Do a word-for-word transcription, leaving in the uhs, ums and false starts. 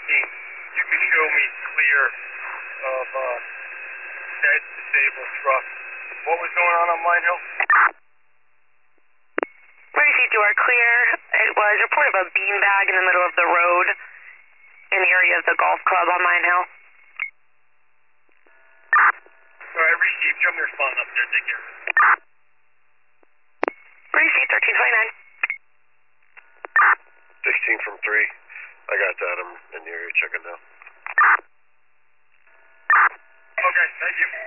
sixteen. You can show me clear of uh, that disabled truck. What was going on on Mine Hill? Received, you are clear. It was a report of a beanbag in the middle of the road in the area of the golf club on Mine Hill. Alright, received. Show me respond up there. Take care. Received, thirteen twenty-nine. sixteen from three. I got that. I'm in the area checking now. Okay, thank you.